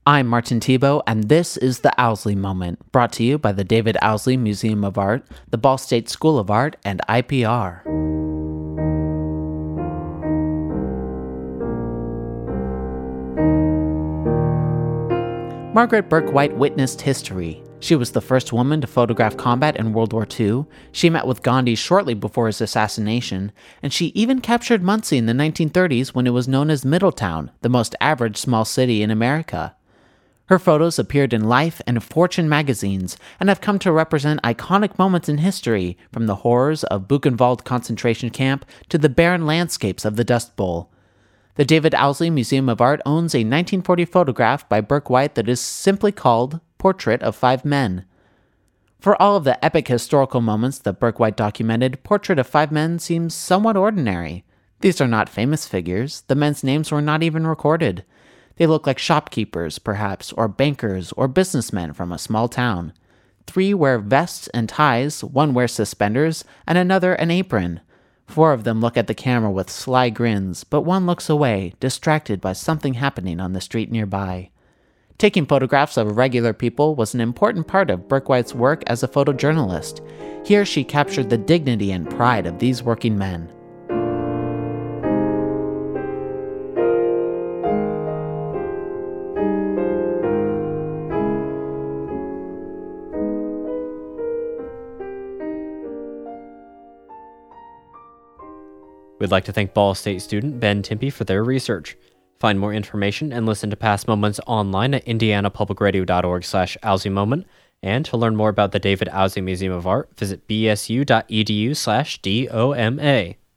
I'm Martin Tebow, and this is the Owsley Moment, brought to you by the David Owsley Museum of Art, the Ball State School of Art, and IPR. Margaret Bourke-White witnessed history. She was the first woman to photograph combat in World War II, she met with Gandhi shortly before his assassination, and she even captured Muncie in the 1930s when it was known as Middletown, the most average small city in America. Her photos appeared in Life and Fortune magazines and have come to represent iconic moments in history, from the horrors of Buchenwald concentration camp to the barren landscapes of the Dust Bowl. The David Owsley Museum of Art owns a 1940 photograph by Bourke-White that is simply called Portrait of Five Men. For all of the epic historical moments that Bourke-White documented, Portrait of Five Men seems somewhat ordinary. These are not famous figures. The men's names were not even recorded. They look like shopkeepers, perhaps, or bankers, or businessmen from a small town. 3 wear vests and ties, 1 wears suspenders, and another an apron. 4 of them look at the camera with sly grins, but 1 looks away, distracted by something happening on the street nearby. Taking photographs of regular people was an important part of Bourke-White's work as a photojournalist. Here she captured the dignity and pride of these working men. We'd like to thank Ball State student Ben Timpey for their research. Find more information and listen to past moments online at indianapublicradio.org/OwsleyMoment. And to learn more about the David Owsley Museum of Art, visit bsu.edu/DOMA.